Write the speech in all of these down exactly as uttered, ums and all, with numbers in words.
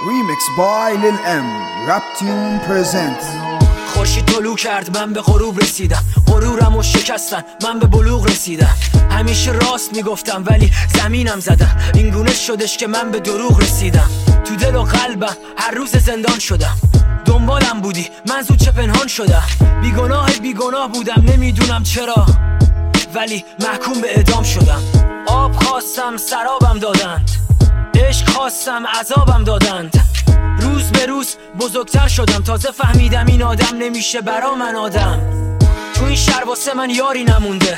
Remix by Lil M. Raptune presents. خورشید طلوع کرد من به غروب رسیدم، غرورم و شکستن من به بلوغ رسیدم. همیشه راست میگفتم ولی زمینم زدم، این گونه شدش که من به دروغ رسیدم. تو دل و قلبم هر روز زندان شدم، دنبالم بودی من زود چه پنهان شدم. بیگناه بیگناه بودم نمیدونم چرا، ولی محکوم به اعدام شدم. آب خواستم سرابم دادند، عشق خواستم عذابم دادند. روز به روز بزرگتر شدم، تازه فهمیدم این آدم نمیشه برا من آدم. تو این شهر واسه من یاری نمونده،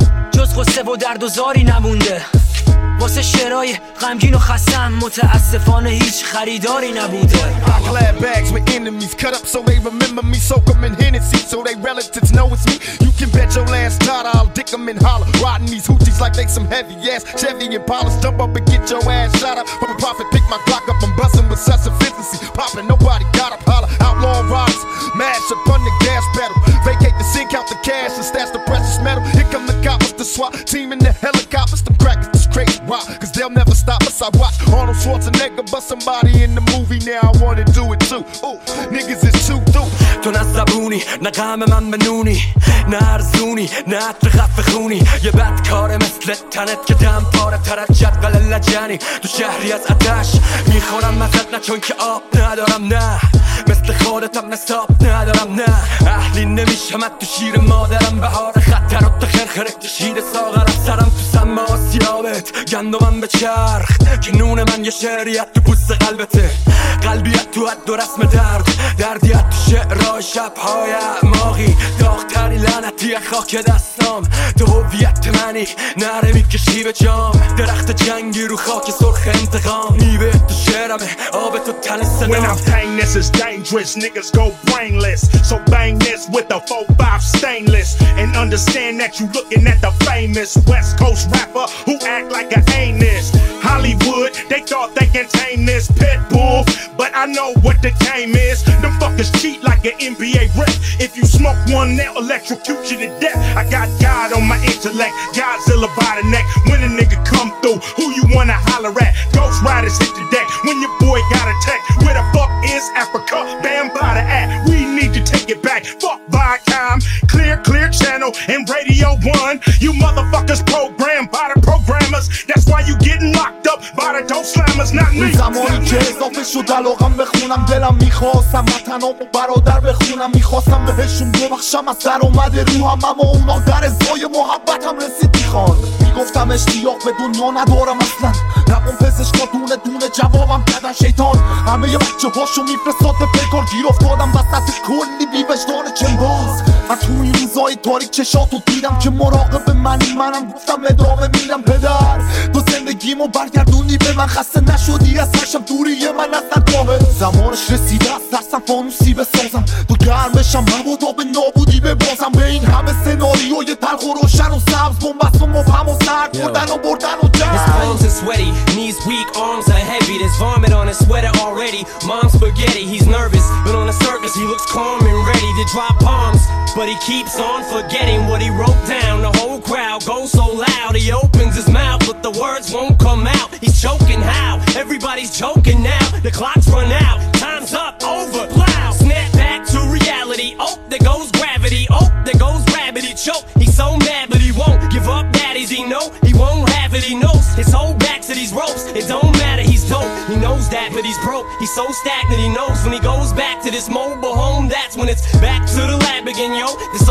جز غصه و درد و زاری نمونده. واسه شعرهای غمگین و خستم متاسفانه هیچ خریداری نبوده. Glad bags with enemies cut up so they remember me. Soak them in Hennessy so they relatives know it's me. You can bet your last dollar I'll dick them and holler, riding these hoochies like they some heavy ass Chevy Impalas. Jump up and get your ass shot up from a profit, pick my Glock up, I'm bustin' with such efficiency. Poppin', nobody got up, holler. Outlaw riders, mash up on the gas pedal, vacate the scene, count the cash and stash the precious metal. Here come the coppers, the SWAT team in the helicopters. Them crackers just crazy wild, cause they'll never stop us. I watch Arnold Schwarzenegger bust somebody in the movie, now I wanna do it too. Ooh, niggas is too through. تو نه زبونی نه غم من بنونی، نه ارزونی نه عطر خفه خونی. یه بدکاره مثل تنت که دم پاره ترت جدول لجنی. تو شهری از آتش میخورم مزد نه چون که آب ندارم، نه مثل خودتم نصاب ندارم، نه اهلی نمیشم تو شیر مادرم. بهار خطر و تخرخرک کشید ساغر از سرم تو سم آسیابت. گندمم به چرخ که نون من یه شعریت تو پوست قلبته، قلبیت تو حد و رسم درد، دردیت تو شعرهای شبهای اعماقی. داغتری لعنتی خاک دستام، تو هویت منی نره میکشی به جام. درخت جنگی رو خاک سرخ انتقام، نیبه تو شعرمه آب تو تن سنام. When I'm paying this is dangerous, niggas go brainless. So bang this with a four five stainless, and understand that you looking at the famous West Coast rapper who act like a anus. Hollywood, they thought they can tame this pit bull, but I know what the game is. Them fuckers cheat like an N B A rep. If you smoke one, they'll electrocute you to death. I got God on my intellect, Godzilla by the neck. When a nigga come through, who you wanna holler at? Ghost Riders hit the deck when your boy got attacked. Where the fuck is Africa? Bam by the act. We need to take it back. Fuck Viacom, clear, clear channel, and Radio One. You motherfuckers programmed by the programmers. That's why you getting locked up by the dope slammers, not me. زمانی که اضافه شد علاقم بخونم، دلم میخواستم وطنم و برادر بخونم. میخواستم بهشون ببخشم از در اومده روحم، اما اونا در ازای محبتم رسید میخوان. میگفتم اشتیاق به دنیا ندارم اصلا، ربون پزشکا دونه دونه جوابم دادن شیطان. همه یه بچه هاشو میفرستاد به پیکار، گیر افتادم وسط کلی بیوجدان چنباز. من تو این روزای تاریک چشاتو دیدم که مراقب منی، منم گفتم ادامه میدم. پدر تو زندگیمو برگردونی به من، خسته نشدی از هرشم دوری من از نگاهه. زمانش رسیده از ترسم فانوسی بسازم، تو گرم بشم مبادا به نابودی ببازم. به این همه سناریوی تلخ و روشن و سبز، بنبست و مبهم و سرد بردن و بردن و جنگ. His palms are sweaty, knees weak, arms are heavy. There's vomit on his sweater already. Mom's spaghetti, he's nervous, but on the surface he looks calm and ready to drop bombs. But he keeps on forgetting what he wrote down. The whole crowd goes so loud, he opens his mouth, but the words won't come out. He's choking how? Everybody's joking now. The clock's run out, time's up, over, plow. Snap back to reality, oh, there goes gravity. Oh, there goes rabbit, he choke. He's so mad, but he won't give up, daddies, he know. He won't have it, he knows. His whole back to these ropes, it don't matter, he's dope. He knows that, but he's broke. He's so stagnant, he knows when he goes back to this mobile home, that's when it's back to the lab again, yo. This